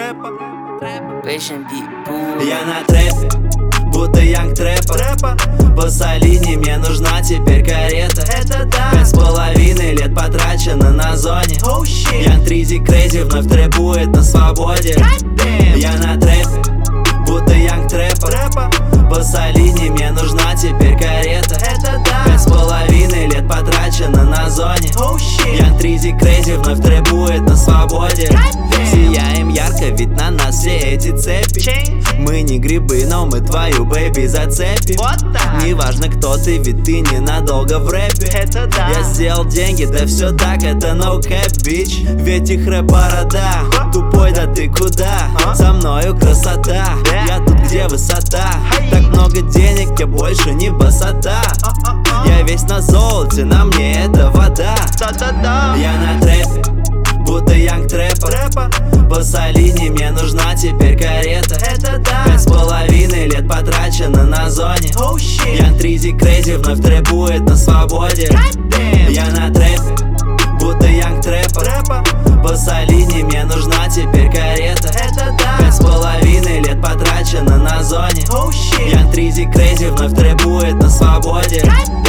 трэпа. Я на трэпе, будто янг трэпа. По солине мне нужна теперь карета. Это да. 5,5 лет потрачено на зоне. Oh shit. Ян Тризи Крейзи вновь трэпует на свободе. Я на трэпе, будто янг трэпа. По солине мне нужна теперь карета. Это да. 5,5 лет потрачено на зоне. Oh shit. Ян Тризи Крейзи вновь трэпует на свободе. Сияем ярко, ведь на нас все эти цепи. Chain. Мы не грибы, но мы твою бэби зацепим. Вот так. Неважно кто ты, ведь ты ненадолго в рэпе. Это да. Я сделал деньги, да все так, это no cap, bitch. Ведь их рэп-борода. Тупой, да ты куда? Со мною красота. Я тут, где высота. Так много денег, я больше не басота. Я весь на золоте, на мне это вода. Да-да-да. Я на трэпе, будто янг трэпа. По солине мне нужна теперь карета. Это да. 5,5 лет потрачено на зоне. Oh shit. Ян Тризи Крейзи вновь трэпует на свободе. Я на трэпе, будто янг трэпа. По солине мне нужна теперь карета. Это да. 5,5 лет потрачено на зоне. Oh shit. Ян Тризи Крейзи вновь трэпует на свободе.